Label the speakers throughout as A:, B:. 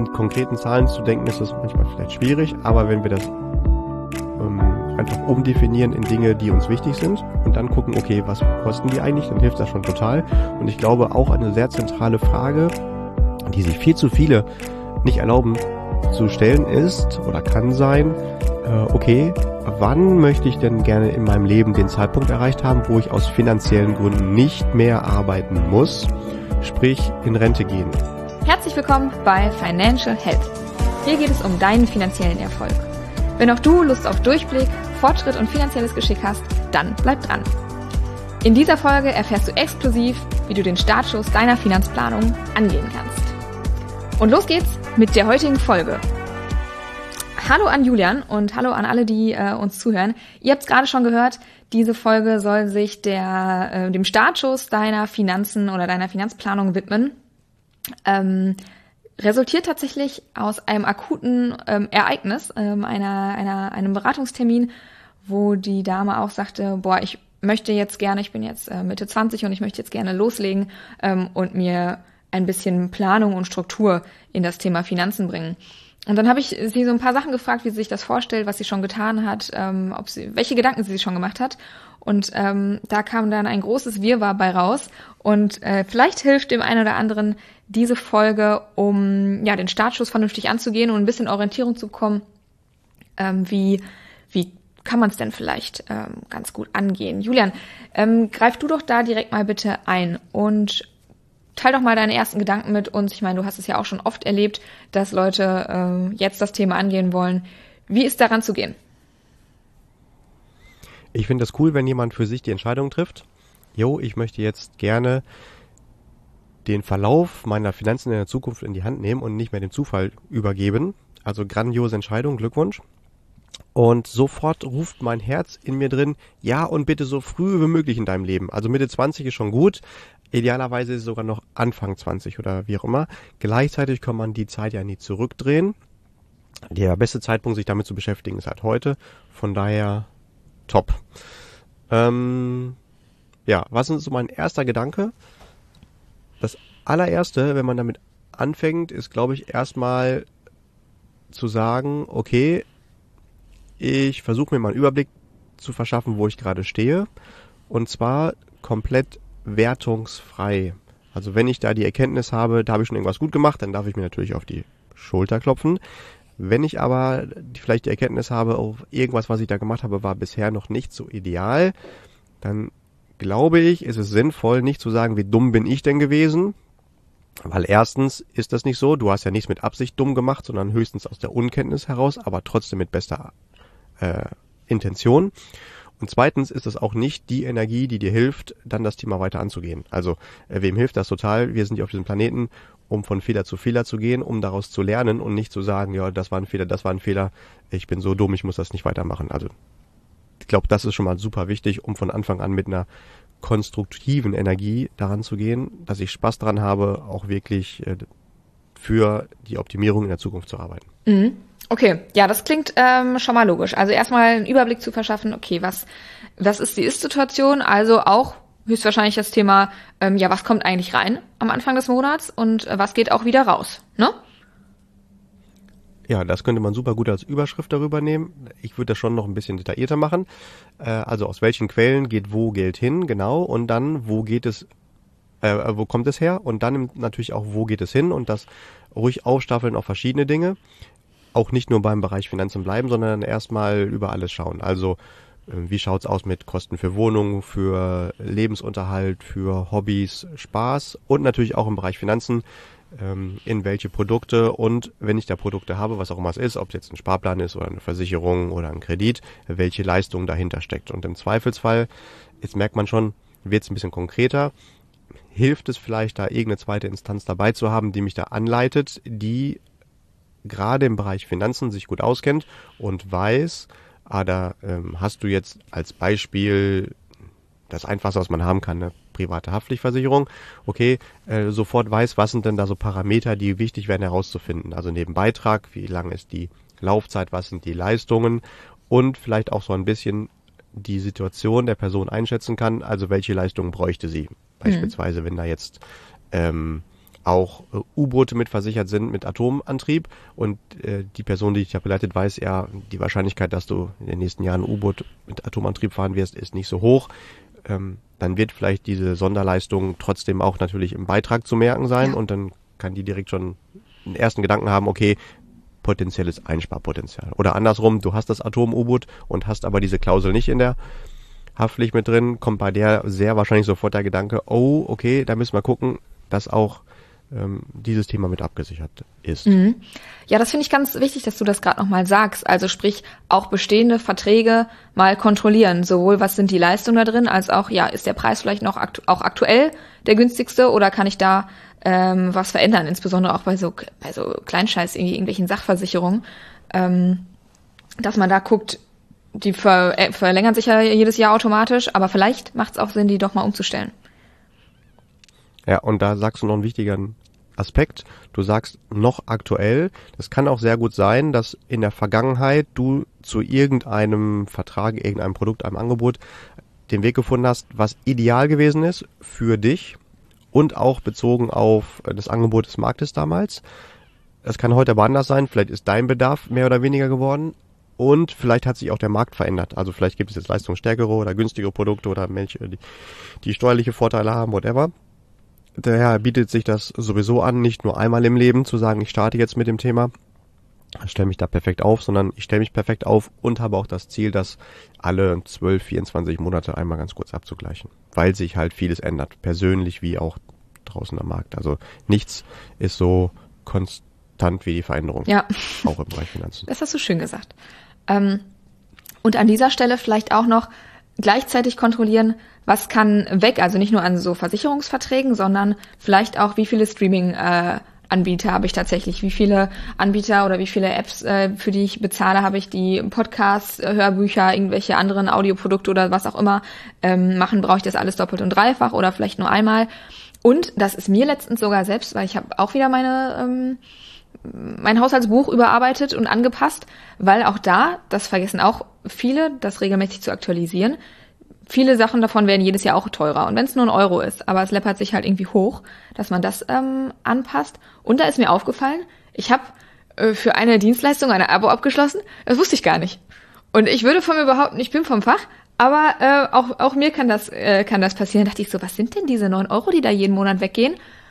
A: in konkreten Zahlen zu denken, ist das manchmal vielleicht schwierig, aber wenn wir das einfach umdefinieren in Dinge, die uns wichtig sind und dann gucken, okay, was kosten die eigentlich, dann hilft das schon total. Und ich glaube auch eine sehr zentrale Frage, die sich viel zu viele nicht erlauben zu stellen ist oder kann sein, okay, wann möchte ich denn gerne in meinem Leben den Zeitpunkt erreicht haben, wo ich aus finanziellen Gründen nicht mehr arbeiten muss, sprich in Rente gehen.
B: Herzlich willkommen bei Financial Health. Hier geht es um deinen finanziellen Erfolg. Wenn auch du Lust auf Durchblick, Fortschritt und finanzielles Geschick hast, dann bleib dran. In dieser Folge erfährst du exklusiv, wie du den Startschuss deiner Finanzplanung angehen kannst. Und los geht's mit der heutigen Folge. Hallo an Julian und hallo an alle, die uns zuhören. Ihr habt es gerade schon gehört, diese Folge soll sich dem Startschuss deiner Finanzen oder deiner Finanzplanung widmen. Resultiert tatsächlich aus einem akuten Ereignis, einem Beratungstermin, wo die Dame auch sagte, ich bin jetzt Mitte 20 und ich möchte jetzt gerne loslegen und mir ein bisschen Planung und Struktur in das Thema Finanzen bringen. Und dann habe ich sie so ein paar Sachen gefragt, wie sie sich das vorstellt, was sie schon getan hat, welche Gedanken sie sich schon gemacht hat. Und da kam dann ein großes Wirrwarr bei raus. Und vielleicht hilft dem einen oder anderen diese Folge, um den Startschuss vernünftig anzugehen und ein bisschen Orientierung zu bekommen. Wie kann man es denn vielleicht ganz gut angehen? Julian, greif du doch da direkt mal bitte ein und teil doch mal deine ersten Gedanken mit uns. Ich meine, du hast es ja auch schon oft erlebt, dass Leute jetzt das Thema angehen wollen. Wie ist daran zu gehen?
A: Ich finde das cool, wenn jemand für sich die Entscheidung trifft. Ich möchte jetzt gerne den Verlauf meiner Finanzen in der Zukunft in die Hand nehmen und nicht mehr dem Zufall übergeben. Also grandiose Entscheidung, Glückwunsch. Und sofort ruft mein Herz in mir drin, ja und bitte so früh wie möglich in deinem Leben. Also Mitte 20 ist schon gut. Idealerweise ist es sogar noch Anfang 20 oder wie auch immer. Gleichzeitig kann man die Zeit ja nie zurückdrehen. Der beste Zeitpunkt, sich damit zu beschäftigen, ist halt heute. Von daher top. Was ist so mein erster Gedanke? Das allererste, wenn man damit anfängt, ist, glaube ich, erstmal zu sagen, okay, ich versuche mir mal einen Überblick zu verschaffen, wo ich gerade stehe. Und zwar komplett wertungsfrei. Also wenn ich da die Erkenntnis habe, da habe ich schon irgendwas gut gemacht, dann darf ich mir natürlich auf die Schulter klopfen. Wenn ich aber vielleicht die Erkenntnis habe, auf irgendwas, was ich da gemacht habe, war bisher noch nicht so ideal, dann glaube ich, ist es sinnvoll, nicht zu sagen, wie dumm bin ich denn gewesen, weil erstens ist das nicht so, du hast ja nichts mit Absicht dumm gemacht, sondern höchstens aus der Unkenntnis heraus, aber trotzdem mit bester Intention. Und zweitens ist es auch nicht die Energie, die dir hilft, dann das Thema weiter anzugehen. Also wem hilft das total? Wir sind ja auf diesem Planeten, um von Fehler zu gehen, um daraus zu lernen und nicht zu sagen, ja, das war ein Fehler, ich bin so dumm, ich muss das nicht weitermachen. Also ich glaube, das ist schon mal super wichtig, um von Anfang an mit einer konstruktiven Energie daran zu gehen, dass ich Spaß daran habe, auch wirklich für die Optimierung in der Zukunft zu arbeiten.
B: Mhm. Okay, ja, das klingt schon mal logisch. Also erstmal einen Überblick zu verschaffen, okay, was ist die Ist-Situation? Also auch höchstwahrscheinlich das Thema, was kommt eigentlich rein am Anfang des Monats und was geht auch wieder raus, ne?
A: Ja, das könnte man super gut als Überschrift darüber nehmen. Ich würde das schon noch ein bisschen detaillierter machen. Also aus welchen Quellen geht wo Geld hin, genau, und dann wo kommt es her und dann natürlich auch wo geht es hin und das ruhig aufstaffeln auf verschiedene Dinge. Auch nicht nur beim Bereich Finanzen bleiben, sondern erstmal über alles schauen. Also wie schaut's aus mit Kosten für Wohnungen, für Lebensunterhalt, für Hobbys, Spaß und natürlich auch im Bereich Finanzen, in welche Produkte und wenn ich da Produkte habe, was auch immer es ist, ob es jetzt ein Sparplan ist oder eine Versicherung oder ein Kredit, welche Leistung dahinter steckt. Und im Zweifelsfall, jetzt merkt man schon, wird es ein bisschen konkreter, hilft es vielleicht da irgendeine zweite Instanz dabei zu haben, die mich da anleitet, die gerade im Bereich Finanzen sich gut auskennt und weiß, da hast du jetzt als Beispiel das Einfachste, was man haben kann, eine private Haftpflichtversicherung. Okay, sofort weiß, was sind denn da so Parameter, die wichtig werden herauszufinden. Also neben Beitrag, wie lang ist die Laufzeit, was sind die Leistungen und vielleicht auch so ein bisschen die Situation der Person einschätzen kann, also welche Leistungen bräuchte sie. Beispielsweise, wenn da jetzt auch U-Boote mitversichert sind mit Atomantrieb und die Person, die dich da beleitet, weiß ja, die Wahrscheinlichkeit, dass du in den nächsten Jahren ein U-Boot mit Atomantrieb fahren wirst, ist nicht so hoch. Dann wird vielleicht diese Sonderleistung trotzdem auch natürlich im Beitrag zu merken sein und dann kann die direkt schon einen ersten Gedanken haben, okay, potenzielles Einsparpotenzial. Oder andersrum, du hast das Atom-U-Boot und hast aber diese Klausel nicht in der Haftpflicht mit drin, kommt bei der sehr wahrscheinlich sofort der Gedanke, oh, okay, da müssen wir gucken, dass auch dieses Thema mit abgesichert ist.
B: Mhm. Ja, das finde ich ganz wichtig, dass du das gerade nochmal sagst. Also sprich, auch bestehende Verträge mal kontrollieren. Sowohl, was sind die Leistungen da drin, als auch, ja, ist der Preis vielleicht noch auch aktuell der günstigste oder kann ich da was verändern? Insbesondere auch bei so Kleinscheiß, irgendwelchen Sachversicherungen. Dass man da guckt, die verlängern sich ja jedes Jahr automatisch, aber vielleicht macht es auch Sinn, die doch mal umzustellen.
A: Ja, und da sagst du noch einen wichtigen Aspekt. Du sagst noch aktuell. Das kann auch sehr gut sein, dass in der Vergangenheit du zu irgendeinem Vertrag, irgendeinem Produkt, einem Angebot den Weg gefunden hast, was ideal gewesen ist für dich und auch bezogen auf das Angebot des Marktes damals. Das kann heute aber anders sein. Vielleicht ist dein Bedarf mehr oder weniger geworden. Und vielleicht hat sich auch der Markt verändert. Also vielleicht gibt es jetzt leistungsstärkere oder günstigere Produkte oder welche, die steuerliche Vorteile haben, whatever. Daher bietet sich das sowieso an, nicht nur einmal im Leben zu sagen, ich starte jetzt mit dem Thema, stelle mich da perfekt auf, sondern ich stelle mich perfekt auf und habe auch das Ziel, das alle 12, 24 Monate einmal ganz kurz abzugleichen, weil sich halt vieles ändert, persönlich wie auch draußen am Markt. Also nichts ist so konstant wie die Veränderung, auch im Bereich Finanzen.
B: Das hast du schön gesagt. Und an dieser Stelle vielleicht auch noch gleichzeitig kontrollieren, was kann weg, also nicht nur an so Versicherungsverträgen, sondern vielleicht auch, wie viele Streaming-Anbieter habe ich tatsächlich, wie viele Anbieter oder wie viele Apps, für die ich bezahle, habe ich, die Podcasts, Hörbücher, irgendwelche anderen Audioprodukte oder was auch immer machen, brauche ich das alles doppelt und dreifach oder vielleicht nur einmal. Und das ist mir letztens sogar selbst, weil ich habe auch wieder mein Haushaltsbuch überarbeitet und angepasst, weil auch da, das vergessen auch viele, das regelmäßig zu aktualisieren. Viele Sachen davon werden jedes Jahr auch teurer. Und wenn es nur 1 Euro ist, aber es läppert sich halt irgendwie hoch, dass man das anpasst. Und da ist mir aufgefallen, ich habe für eine Dienstleistung eine Abo abgeschlossen. Das wusste ich gar nicht. Und ich würde von mir behaupten, ich bin vom Fach, aber auch mir kann das passieren. Da dachte ich so, was sind denn diese 9 Euro, die da jeden Monat weggehen?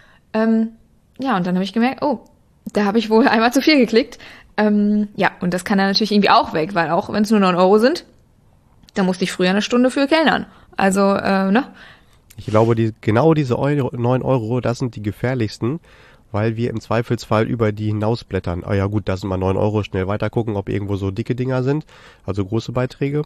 B: Ja, und dann habe ich gemerkt, oh, da habe ich wohl einmal zu viel geklickt. Ja, und das kann dann natürlich irgendwie auch weg, weil auch wenn es nur 9 Euro sind, da musste ich früher 1 Stunde für kellnern. Also, ne?
A: Ich glaube, genau diese 9 Euro, das sind die gefährlichsten, weil wir im Zweifelsfall über die hinausblättern. Ah ja gut, das sind mal 9 Euro, schnell weitergucken, ob irgendwo so dicke Dinger sind, also große Beiträge.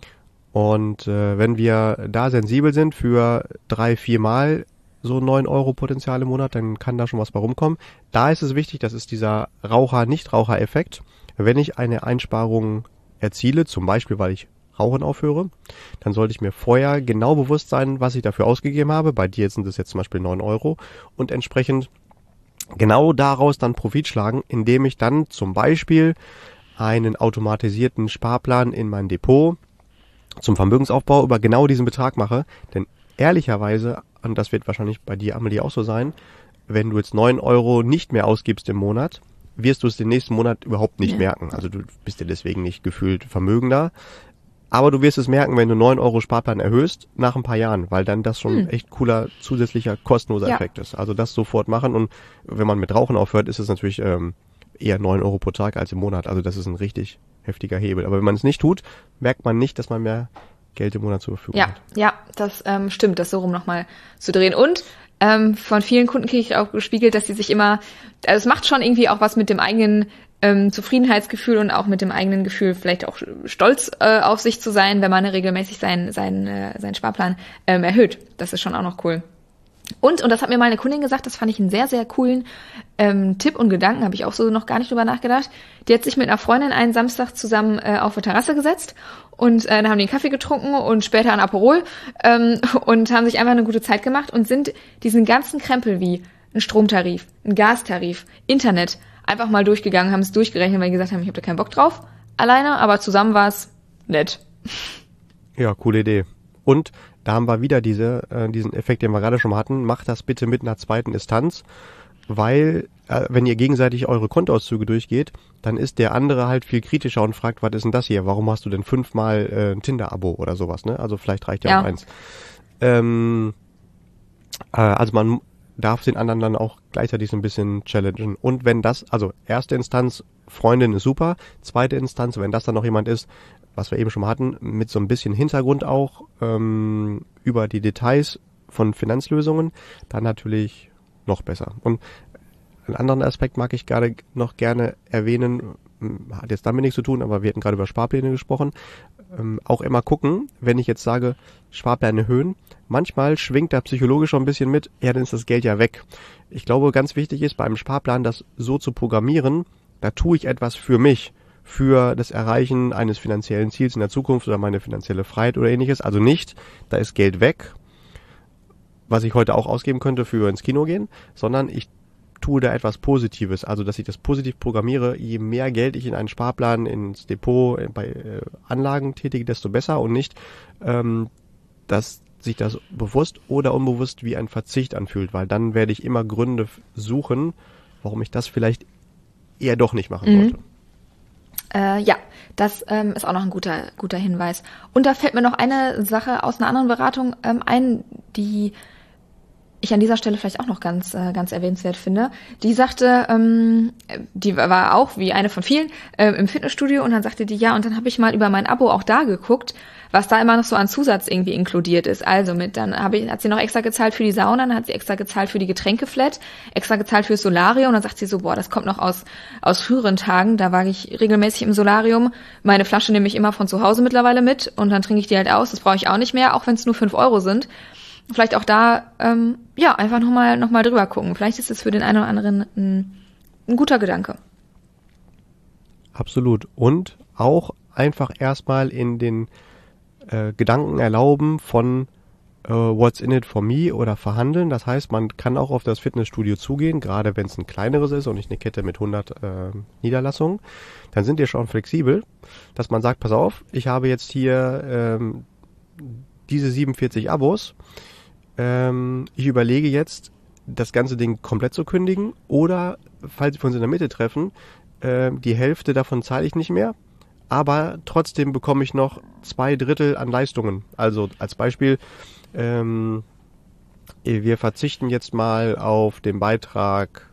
A: Und wenn wir da sensibel sind für 3, 4 Mal so 9 Euro Potenzial im Monat, dann kann da schon was bei rumkommen. Da ist es wichtig, das ist dieser Raucher-Nichtraucher-Effekt. Wenn ich eine Einsparung erziele, zum Beispiel, weil ich Rauchen aufhöre, dann sollte ich mir vorher genau bewusst sein, was ich dafür ausgegeben habe. Bei dir sind es jetzt zum Beispiel 9 Euro und entsprechend genau daraus dann Profit schlagen, indem ich dann zum Beispiel einen automatisierten Sparplan in mein Depot zum Vermögensaufbau über genau diesen Betrag mache. Denn ehrlicherweise, und das wird wahrscheinlich bei dir, Amelie, auch so sein, wenn du jetzt 9 Euro nicht mehr ausgibst im Monat, wirst du es den nächsten Monat überhaupt nicht merken. Also du bist ja deswegen nicht gefühlt vermögender. Aber du wirst es merken, wenn du 9 Euro Sparplan erhöhst, nach ein paar Jahren, weil dann das schon echt cooler, zusätzlicher, kostenloser Effekt ist. Also das sofort machen und wenn man mit Rauchen aufhört, ist es natürlich eher 9 Euro pro Tag als im Monat. Also das ist ein richtig heftiger Hebel. Aber wenn man es nicht tut, merkt man nicht, dass man mehr Geld im Monat zur Verfügung hat.
B: Ja, das stimmt, das so rum nochmal zu drehen. Und von vielen Kunden kriege ich auch gespiegelt, dass sie sich immer, also es macht schon irgendwie auch was mit dem eigenen Zufriedenheitsgefühl und auch mit dem eigenen Gefühl, vielleicht auch stolz auf sich zu sein, wenn man regelmäßig seinen Sparplan erhöht. Das ist schon auch noch cool. Und das hat mir mal eine Kundin gesagt, das fand ich einen sehr, sehr coolen Tipp und Gedanken, habe ich auch so noch gar nicht drüber nachgedacht. Die hat sich mit einer Freundin einen Samstag zusammen auf eine Terrasse gesetzt und dann haben die einen Kaffee getrunken und später ein Aperol und haben sich einfach eine gute Zeit gemacht und sind diesen ganzen Krempel wie ein Stromtarif, ein Gastarif, Internet einfach mal durchgegangen, haben es durchgerechnet, weil die gesagt haben, ich habe da keinen Bock drauf alleine, aber zusammen war es nett.
A: Ja, coole Idee. Und da haben wir wieder diesen Effekt, den wir gerade schon mal hatten. Mach das bitte mit einer zweiten Instanz. weil wenn ihr gegenseitig eure Kontoauszüge durchgeht, dann ist der andere halt viel kritischer und fragt, was ist denn das hier? Warum hast du denn 5-mal ein Tinder-Abo oder sowas, ne? Also vielleicht reicht ja auch eins. Also man darf den anderen dann auch gleichzeitig so ein bisschen challengen. Und wenn das, also erste Instanz, Freundin ist super, zweite Instanz, wenn das dann noch jemand ist, was wir eben schon mal hatten, mit so ein bisschen Hintergrund auch über die Details von Finanzlösungen, dann natürlich noch besser. Und einen anderen Aspekt mag ich gerade noch gerne erwähnen, hat jetzt damit nichts zu tun, aber wir hatten gerade über Sparpläne gesprochen. Auch immer gucken, wenn ich jetzt sage, Sparpläne erhöhen, manchmal schwingt da psychologisch schon ein bisschen mit, ja, dann ist das Geld ja weg. Ich glaube, ganz wichtig ist, bei einem Sparplan das so zu programmieren, da tue ich etwas für mich, für das Erreichen eines finanziellen Ziels in der Zukunft oder meine finanzielle Freiheit oder ähnliches. Also nicht, da ist Geld weg, was ich heute auch ausgeben könnte für ins Kino gehen, sondern ich tue da etwas Positives, also dass ich das positiv programmiere, je mehr Geld ich in einen Sparplan, ins Depot, bei Anlagen tätige, desto besser und nicht, dass sich das bewusst oder unbewusst wie ein Verzicht anfühlt, weil dann werde ich immer Gründe suchen, warum ich das vielleicht eher doch nicht machen sollte.
B: Ja, das ist auch noch ein guter Hinweis. Und da fällt mir noch eine Sache aus einer anderen Beratung ein, die ich an dieser Stelle vielleicht auch noch ganz erwähnenswert finde. Die sagte, die war auch wie eine von vielen im Fitnessstudio und dann sagte die, ja, und dann habe ich mal über mein Abo auch da geguckt, was da immer noch so an Zusatz irgendwie inkludiert ist. Also hat sie noch extra gezahlt für die Sauna, dann hat sie extra gezahlt für die Getränkeflat, extra gezahlt fürs Solarium und dann sagt sie so, boah, das kommt noch aus früheren Tagen, da war ich regelmäßig im Solarium, meine Flasche nehme ich immer von zu Hause mittlerweile mit und dann trinke ich die halt aus, das brauche ich auch nicht mehr, auch wenn es nur 5 Euro sind. Vielleicht auch da, einfach nochmal drüber gucken. Vielleicht ist es für den einen oder anderen ein guter Gedanke.
A: Absolut. Und auch einfach erstmal in den Gedanken erlauben von What's in it for me oder verhandeln. Das heißt, man kann auch auf das Fitnessstudio zugehen, gerade wenn es ein kleineres ist und nicht eine Kette mit 100 Niederlassungen. Dann sind wir schon flexibel, dass man sagt, pass auf, ich habe jetzt hier diese 47 Abos. Ich überlege jetzt, das ganze Ding komplett zu kündigen oder, falls wir uns in der Mitte treffen, die Hälfte davon zahle ich nicht mehr, aber trotzdem bekomme ich noch 2/3 an Leistungen. Also als Beispiel, wir verzichten jetzt mal auf den Beitrag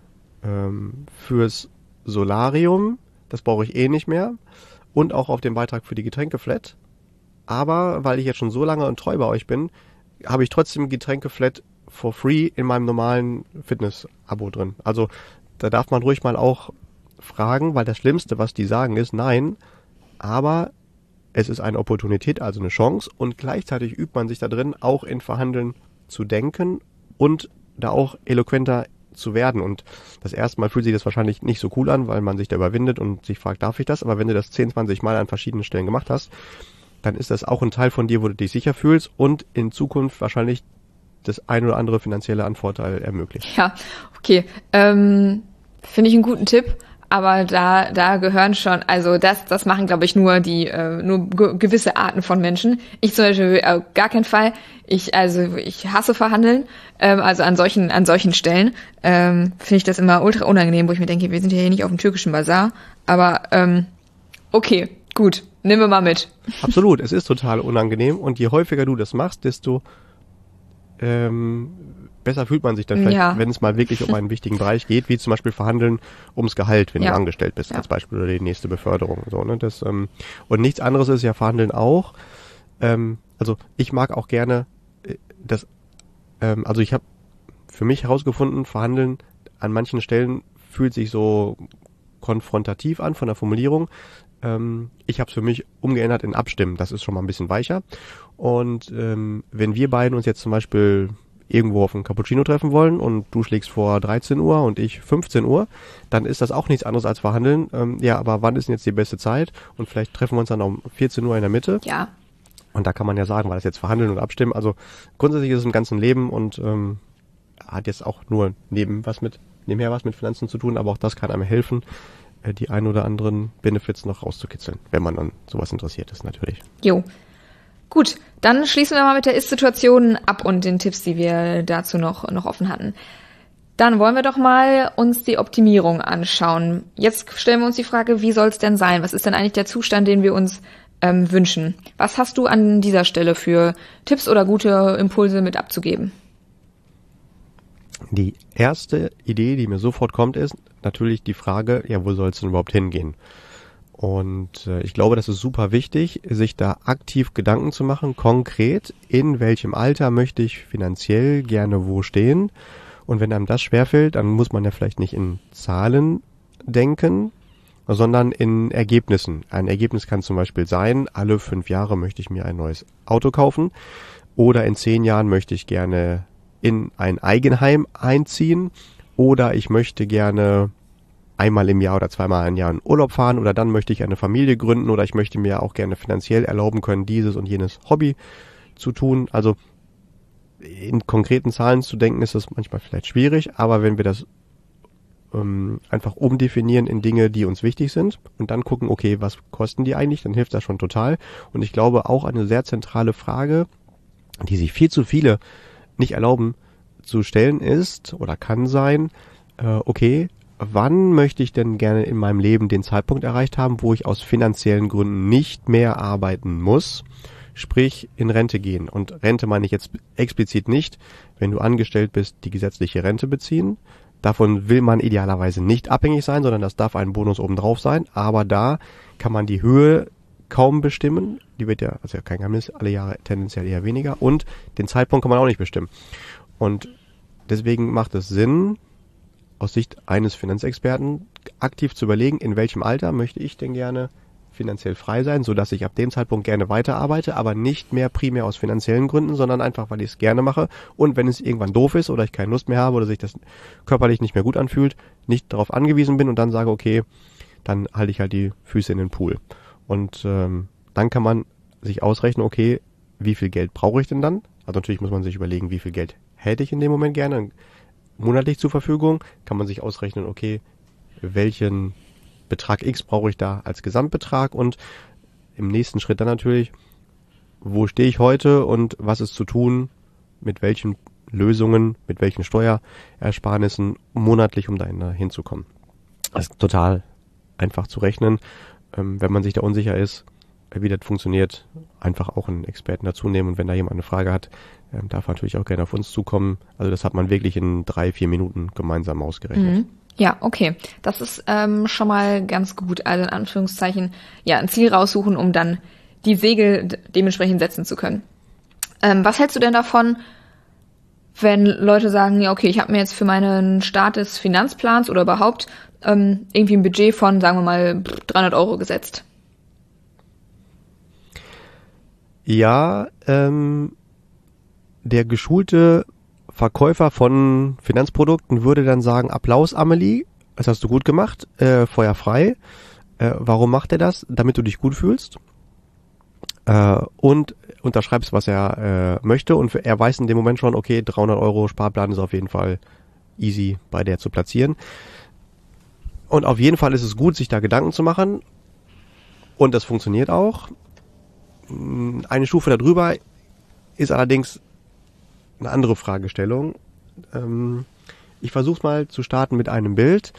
A: fürs Solarium, das brauche ich eh nicht mehr, und auch auf den Beitrag für die Getränkeflat. Aber weil ich jetzt schon so lange und treu bei euch bin, habe ich trotzdem Getränkeflat for free in meinem normalen Fitness-Abo drin. Also da darf man ruhig mal auch fragen, weil das Schlimmste, was die sagen, ist nein, aber es ist eine Opportunität, also eine Chance und gleichzeitig übt man sich da drin, auch in Verhandeln zu denken und da auch eloquenter zu werden. Und das erste Mal fühlt sich das wahrscheinlich nicht so cool an, weil man sich da überwindet und sich fragt, darf ich das? Aber wenn du das 10, 20 Mal an verschiedenen Stellen gemacht hast, dann ist das auch ein Teil von dir, wo du dich sicher fühlst und in Zukunft wahrscheinlich das ein oder andere finanzielle Anvorteil ermöglicht.
B: Ja, okay. Finde ich einen guten Tipp, aber da gehören schon, also das machen, glaube ich, nur gewisse Arten von Menschen. Ich zum Beispiel gar keinen Fall. Ich hasse Verhandeln, also an solchen Stellen finde ich das immer ultra unangenehm, wo ich mir denke, wir sind ja hier nicht auf dem türkischen Bazar, aber okay. Gut, nehmen wir mal mit.
A: Absolut, es ist total unangenehm und je häufiger du das machst, desto besser fühlt man sich dann vielleicht, wenn es mal wirklich um einen wichtigen Bereich geht, wie zum Beispiel Verhandeln ums Gehalt, wenn du angestellt bist, als Beispiel, oder die nächste Beförderung. So, ne? Und nichts anderes ist ja Verhandeln auch. Also ich mag auch gerne also ich habe für mich herausgefunden, Verhandeln an manchen Stellen fühlt sich so konfrontativ an von der Formulierung. Ich habe es für mich umgeändert in Abstimmen. Das ist schon mal ein bisschen weicher. Und wenn wir beiden uns jetzt zum Beispiel irgendwo auf einen Cappuccino treffen wollen und du schlägst vor 13 Uhr und ich 15 Uhr, dann ist das auch nichts anderes als Verhandeln. Aber wann ist denn jetzt die beste Zeit? Und vielleicht treffen wir uns dann um 14 Uhr in der Mitte.
B: Ja.
A: Und da kann man ja sagen, war das jetzt Verhandeln und Abstimmen. Also grundsätzlich ist es im ganzen Leben und hat jetzt auch nur nebenher was mit Finanzen zu tun, aber auch das kann einem helfen, die ein oder anderen Benefits noch rauszukitzeln, wenn man an sowas interessiert ist, natürlich.
B: Jo. Gut, dann schließen wir mal mit der Ist-Situation ab und den Tipps, die wir dazu noch offen hatten. Dann wollen wir doch mal uns die Optimierung anschauen. Jetzt stellen wir uns die Frage, wie soll es denn sein? Was ist denn eigentlich der Zustand, den wir uns wünschen? Was hast du an dieser Stelle für Tipps oder gute Impulse mit abzugeben?
A: Die erste Idee, die mir sofort kommt, ist natürlich die Frage, ja, wo soll es denn überhaupt hingehen? Und ich glaube, das ist super wichtig, sich da aktiv Gedanken zu machen, konkret, in welchem Alter möchte ich finanziell gerne wo stehen. Und wenn einem das schwerfällt, dann muss man ja vielleicht nicht in Zahlen denken, sondern in Ergebnissen. Ein Ergebnis kann zum Beispiel sein, alle 5 Jahre möchte ich mir ein neues Auto kaufen oder in 10 Jahren möchte ich gerne in ein Eigenheim einziehen oder ich möchte gerne einmal im Jahr oder zweimal im Jahr in Urlaub fahren oder dann möchte ich eine Familie gründen oder ich möchte mir auch gerne finanziell erlauben können, dieses und jenes Hobby zu tun. Also in konkreten Zahlen zu denken, ist das manchmal vielleicht schwierig, aber wenn wir das einfach umdefinieren in Dinge, die uns wichtig sind und dann gucken, okay, was kosten die eigentlich, dann hilft das schon total. Und ich glaube auch eine sehr zentrale Frage, die sich viel zu viele nicht erlauben zu stellen ist oder kann sein, okay, wann möchte ich denn gerne in meinem Leben den Zeitpunkt erreicht haben, wo ich aus finanziellen Gründen nicht mehr arbeiten muss, sprich in Rente gehen. Und Rente meine ich jetzt explizit nicht, wenn du angestellt bist, die gesetzliche Rente beziehen. Davon will man idealerweise nicht abhängig sein, sondern das darf ein Bonus obendrauf sein. Aber da kann man die Höhe kaum bestimmen. Die wird ja, also ja kein Geheimnis, alle Jahre tendenziell eher weniger. Und den Zeitpunkt kann man auch nicht bestimmen. Und deswegen macht es Sinn, aus Sicht eines Finanzexperten aktiv zu überlegen, in welchem Alter möchte ich denn gerne finanziell frei sein, sodass ich ab dem Zeitpunkt gerne weiterarbeite, aber nicht mehr primär aus finanziellen Gründen, sondern einfach, weil ich es gerne mache und wenn es irgendwann doof ist oder ich keine Lust mehr habe oder sich das körperlich nicht mehr gut anfühlt, nicht darauf angewiesen bin und dann sage, okay, dann halte ich halt die Füße in den Pool. Und dann kann man sich ausrechnen, okay, wie viel Geld brauche ich denn dann? Also natürlich muss man sich überlegen, wie viel Geld hätte ich in dem Moment gerne monatlich zur Verfügung, kann man sich ausrechnen, okay, welchen Betrag X brauche ich da als Gesamtbetrag und im nächsten Schritt dann natürlich, wo stehe ich heute und was ist zu tun, mit welchen Lösungen, mit welchen Steuerersparnissen monatlich, um da hinzukommen. Das ist total einfach zu rechnen. Wenn man sich da unsicher ist, wie das funktioniert, einfach auch einen Experten dazu nehmen und wenn da jemand eine Frage hat, darf natürlich auch gerne auf uns zukommen. Also das hat man wirklich in 3-4 Minuten gemeinsam ausgerechnet.
B: Mhm. Ja, okay. Das ist schon mal ganz gut. Also in Anführungszeichen, ja, ein Ziel raussuchen, um dann die Segel dementsprechend setzen zu können. Was hältst du denn davon, wenn Leute sagen, ja, okay, ich habe mir jetzt für meinen Start des Finanzplans oder überhaupt irgendwie ein Budget von, sagen wir mal, 300 Euro gesetzt?
A: Ja, der geschulte Verkäufer von Finanzprodukten würde dann sagen, Applaus, Amelie, das hast du gut gemacht, Feuer frei. Warum macht er das? Damit du dich gut fühlst und unterschreibst, was er möchte und er weiß in dem Moment schon, okay, 300 Euro Sparplan ist auf jeden Fall easy bei der zu platzieren. Und auf jeden Fall ist es gut, sich da Gedanken zu machen und das funktioniert auch. Eine Stufe darüber ist allerdings eine andere Fragestellung. Ich versuche es mal zu starten mit einem Bild.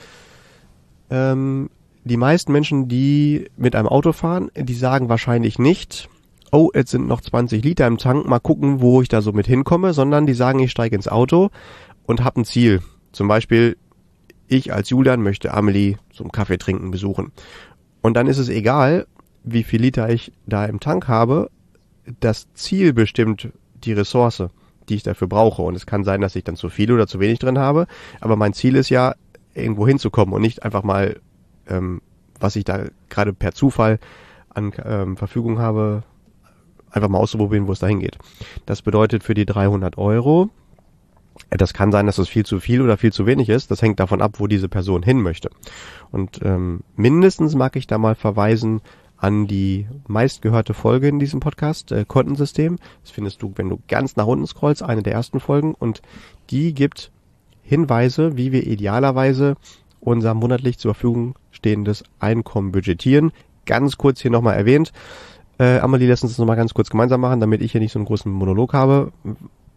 A: Die meisten Menschen, die mit einem Auto fahren, die sagen wahrscheinlich nicht, oh, jetzt sind noch 20 Liter im Tank, mal gucken, wo ich da so mit hinkomme, sondern die sagen, ich steige ins Auto und habe ein Ziel. Zum Beispiel, ich als Julian möchte Amelie zum Kaffee trinken besuchen. Und dann ist es egal, wie viel Liter ich da im Tank habe. Das Ziel bestimmt die Ressource, die ich dafür brauche. Und es kann sein, dass ich dann zu viel oder zu wenig drin habe. Aber mein Ziel ist ja, irgendwo hinzukommen und nicht einfach mal, was ich da gerade per Zufall an Verfügung habe, einfach mal auszuprobieren, wo es dahin geht. Das bedeutet für die 300 Euro, das kann sein, dass das viel zu viel oder viel zu wenig ist. Das hängt davon ab, wo diese Person hin möchte. Und mindestens mag ich da mal verweisen an die meistgehörte Folge in diesem Podcast, Kontensystem. Das findest du, wenn du ganz nach unten scrollst, eine der ersten Folgen. Und die gibt Hinweise, wie wir idealerweise unser monatlich zur Verfügung stehendes Einkommen budgetieren. Ganz kurz hier nochmal erwähnt. Amelie, lass uns das nochmal ganz kurz gemeinsam machen, damit ich hier nicht so einen großen Monolog habe.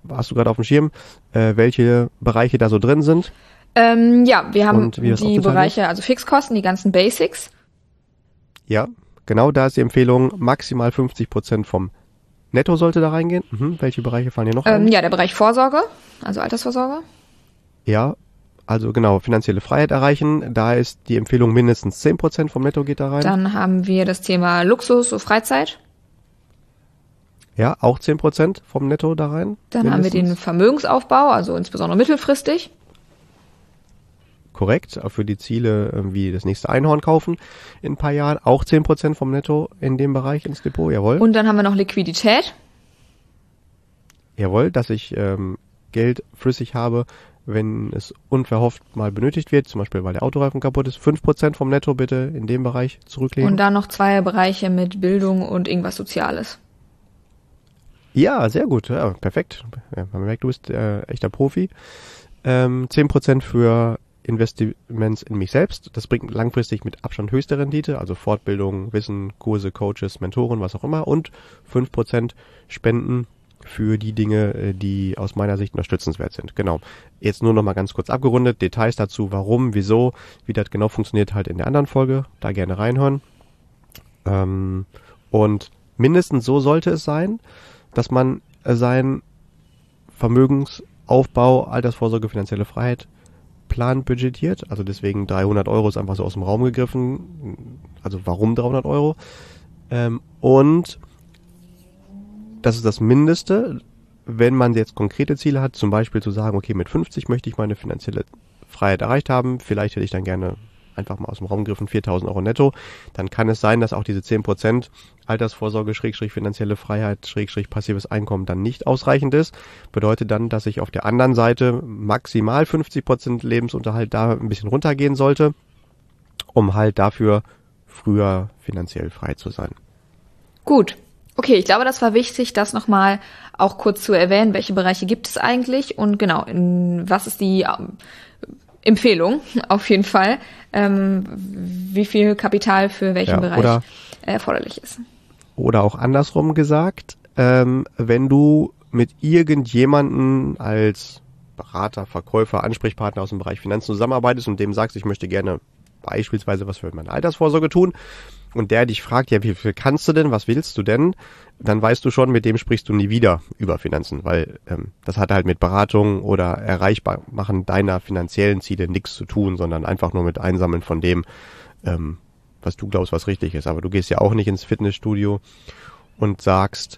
A: hast du gerade auf dem Schirm, welche Bereiche da so drin sind?
B: Ja, wir haben die Bereiche,
A: wird?
B: also Fixkosten, die ganzen Basics.
A: Ja, genau, da ist die Empfehlung, maximal 50% vom Netto sollte da reingehen. Welche Bereiche fallen hier noch rein?
B: Ja, der Bereich Vorsorge, also Altersvorsorge.
A: Ja, also genau, finanzielle Freiheit erreichen. Da ist die Empfehlung mindestens 10% vom Netto geht da rein.
B: Dann haben wir das Thema Luxus und Freizeit.
A: Ja, auch 10% vom Netto da rein.
B: Dann haben wir den Vermögensaufbau, also insbesondere mittelfristig.
A: Korrekt, auch für die Ziele wie das nächste Einhorn kaufen in ein paar Jahren. Auch 10% vom Netto in dem Bereich ins Depot, jawohl.
B: Und dann haben wir noch Liquidität.
A: Jawohl, dass ich Geld flüssig habe, wenn es unverhofft mal benötigt wird, zum Beispiel weil der Autoreifen kaputt ist. 5% vom Netto bitte in dem Bereich zurücklegen.
B: Und dann noch 2 Bereiche mit Bildung und irgendwas Soziales.
A: Ja, sehr gut, ja, perfekt. Ja, man merkt, du bist echter Profi. 10% für Investments in mich selbst. Das bringt langfristig mit Abstand höchste Rendite, also Fortbildung, Wissen, Kurse, Coaches, Mentoren, was auch immer. Und 5% Spenden für die Dinge, die aus meiner Sicht unterstützenswert sind. Genau. Jetzt nur noch mal ganz kurz abgerundet. Details dazu, warum, wieso, wie das genau funktioniert, halt in der anderen Folge. Da gerne reinhören. Und mindestens so sollte es sein, dass man seinen Vermögensaufbau, Altersvorsorge, finanzielle Freiheit Plan budgetiert. Also deswegen 300 Euro ist einfach so aus dem Raum gegriffen. Also warum 300 Euro? Und das ist das Mindeste, wenn man jetzt konkrete Ziele hat, zum Beispiel zu sagen, okay, mit 50 möchte ich meine finanzielle Freiheit erreicht haben, vielleicht hätte ich dann gerne einfach mal aus dem Raum gegriffen 4.000 Euro netto, dann kann es sein, dass auch diese 10% Altersvorsorge, finanzielle Freiheit, passives Einkommen dann nicht ausreichend ist. Bedeutet dann, dass ich auf der anderen Seite maximal 50% Lebensunterhalt da ein bisschen runtergehen sollte, um halt dafür früher finanziell frei zu sein.
B: Gut. Okay, ich glaube, das war wichtig, das nochmal auch kurz zu erwähnen, welche Bereiche gibt es eigentlich und genau, was ist die Empfehlung auf jeden Fall, wie viel Kapital für welchen Bereich erforderlich ist.
A: Oder auch andersrum gesagt, wenn du mit irgendjemanden als Berater, Verkäufer, Ansprechpartner aus dem Bereich Finanzen zusammenarbeitest und dem sagst, ich möchte gerne beispielsweise was für meine Altersvorsorge tun und der dich fragt, ja, wie viel kannst du denn, was willst du denn, dann weißt du schon, mit dem sprichst du nie wieder über Finanzen, weil das hat halt mit Beratung oder erreichbar machen deiner finanziellen Ziele nichts zu tun, sondern einfach nur mit Einsammeln von dem, was du glaubst, was richtig ist. Aber du gehst ja auch nicht ins Fitnessstudio und sagst,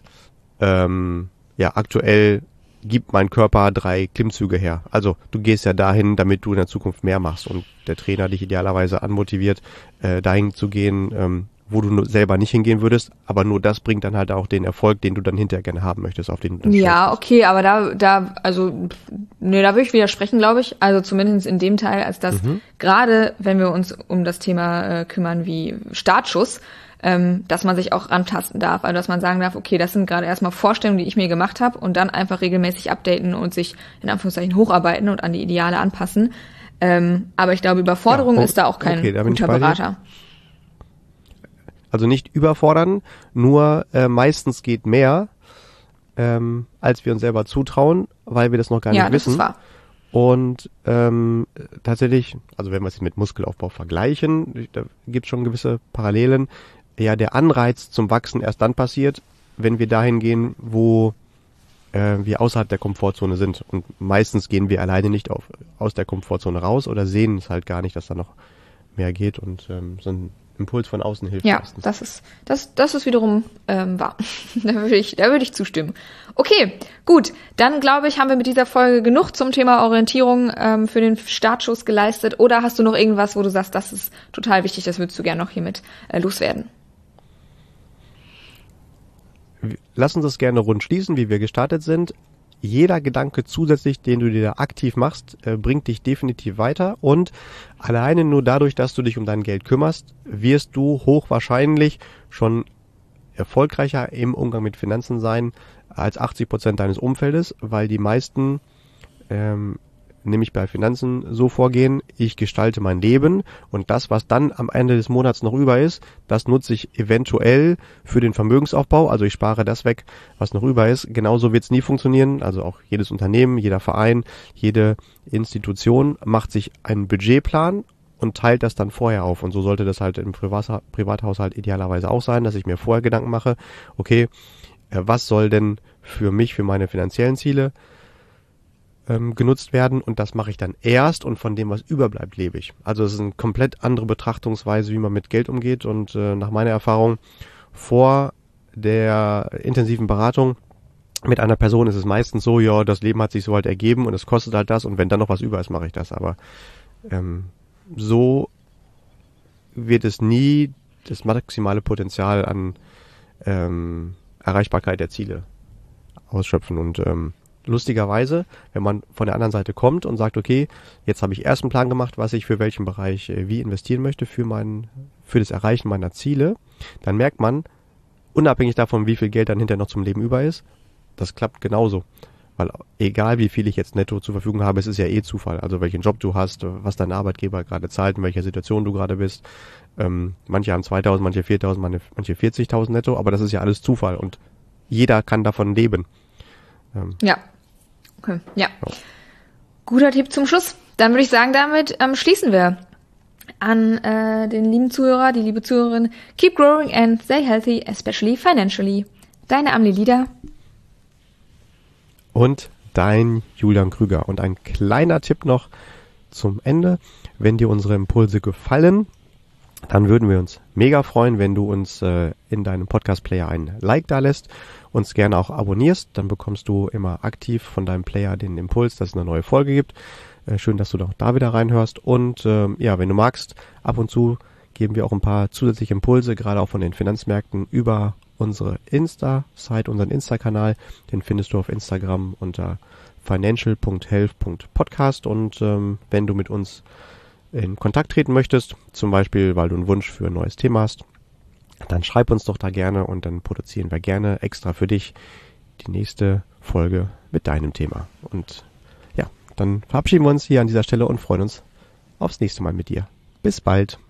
A: ja, aktuell gibt mein Körper 3 Klimmzüge her. Also du gehst ja dahin, damit du in der Zukunft mehr machst und der Trainer dich idealerweise anmotiviert, dahin zu gehen, wo du selber nicht hingehen würdest, aber nur das bringt dann halt auch den Erfolg, den du dann hinterher gerne haben möchtest, auf den du dann
B: ja, okay, aber da würde ich widersprechen, glaube ich, also zumindest in dem Teil, als dass gerade, wenn wir uns um das Thema kümmern wie Startschuss, dass man sich auch rantasten darf, also dass man sagen darf, okay, das sind gerade erstmal Vorstellungen, die ich mir gemacht habe und dann einfach regelmäßig updaten und sich in Anführungszeichen hocharbeiten und an die Ideale anpassen. Aber ich glaube, Überforderung ist da auch kein guter Berater.
A: Also nicht überfordern, nur meistens geht mehr, als wir uns selber zutrauen, weil wir das noch gar nicht wissen. Ja, das ist wahr. Und tatsächlich, also wenn wir es mit Muskelaufbau vergleichen, da gibt es schon gewisse Parallelen. Ja, der Anreiz zum Wachsen erst dann passiert, wenn wir dahin gehen, wo wir außerhalb der Komfortzone sind. Und meistens gehen wir alleine nicht aus der Komfortzone raus oder sehen es halt gar nicht, dass da noch mehr geht und so ein Impuls von außen hilft.
B: Ja, meistens. Das ist wiederum wahr. Da würde ich zustimmen. Okay, gut. Dann glaube ich, haben wir mit dieser Folge genug zum Thema Orientierung für den Startschuss geleistet. Oder hast du noch irgendwas, wo du sagst, das ist total wichtig, das würdest du gerne noch hiermit loswerden?
A: Lass uns das gerne rund schließen, wie wir gestartet sind. Jeder Gedanke zusätzlich, den du dir da aktiv machst, bringt dich definitiv weiter und alleine nur dadurch, dass du dich um dein Geld kümmerst, wirst du hochwahrscheinlich schon erfolgreicher im Umgang mit Finanzen sein als 80% deines Umfeldes, weil die meisten nämlich bei Finanzen so vorgehen, ich gestalte mein Leben und das, was dann am Ende des Monats noch über ist, das nutze ich eventuell für den Vermögensaufbau, also ich spare das weg, was noch über ist. Genauso wird es nie funktionieren, also auch jedes Unternehmen, jeder Verein, jede Institution macht sich einen Budgetplan und teilt das dann vorher auf. Und so sollte das halt im Privathaushalt idealerweise auch sein, dass ich mir vorher Gedanken mache, okay, was soll denn für mich, für meine finanziellen Ziele genutzt werden, und das mache ich dann erst, und von dem, was überbleibt, lebe ich. Also es ist eine komplett andere Betrachtungsweise, wie man mit Geld umgeht, und nach meiner Erfahrung vor der intensiven Beratung mit einer Person ist es meistens so, ja, das Leben hat sich so halt ergeben und es kostet halt das, und wenn dann noch was über ist, mache ich das. Aber so wird es nie das maximale Potenzial an Erreichbarkeit der Ziele ausschöpfen. Und lustigerweise, wenn man von der anderen Seite kommt und sagt, okay, jetzt habe ich erst einen Plan gemacht, was ich für welchen Bereich wie investieren möchte für das Erreichen meiner Ziele, dann merkt man, unabhängig davon, wie viel Geld dann hinterher noch zum Leben über ist, das klappt genauso. Weil egal, wie viel ich jetzt netto zur Verfügung habe, es ist ja Zufall. Also welchen Job du hast, was dein Arbeitgeber gerade zahlt, in welcher Situation du gerade bist. Manche haben 2.000, manche 4.000, manche 40.000 netto, aber das ist ja alles Zufall und jeder kann davon leben.
B: Ja. Okay. Ja. Guter Tipp zum Schluss. Dann würde ich sagen, damit schließen wir an den lieben Zuhörer, die liebe Zuhörerin. Keep growing and stay healthy, especially financially. Deine Amelie Lieder.
A: Und dein Julian Krüger. Und ein kleiner Tipp noch zum Ende. Wenn dir unsere Impulse gefallen, dann würden wir uns mega freuen, wenn du uns in deinem Podcast-Player ein Like da lässt, uns gerne auch abonnierst. Dann bekommst du immer aktiv von deinem Player den Impuls, dass es eine neue Folge gibt. Schön, dass du auch da wieder reinhörst. Und ja, wenn du magst, ab und zu geben wir auch ein paar zusätzliche Impulse, gerade auch von den Finanzmärkten, über unsere Insta-Site, unseren Insta-Kanal. Den findest du auf Instagram unter financial.health.podcast. Und wenn du mit uns in Kontakt treten möchtest, zum Beispiel, weil du einen Wunsch für ein neues Thema hast, dann schreib uns doch da gerne, und dann produzieren wir gerne extra für dich die nächste Folge mit deinem Thema. Und ja, dann verabschieden wir uns hier an dieser Stelle und freuen uns aufs nächste Mal mit dir. Bis bald.